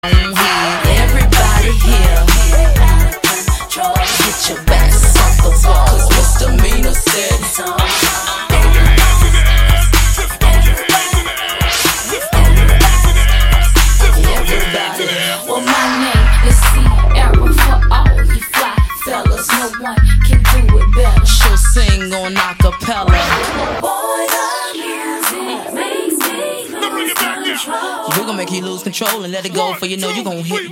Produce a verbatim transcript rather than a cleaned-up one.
Everybody here, get your backs off the wall, 'cause misdemeanor said so. Everybody, well my name is Sierra for all you fly fellas. No one can do it better. She'll sing on acapella. Boy, the music makes me lose control. We're gonna make you lose control and let it go, for you know you gon' hit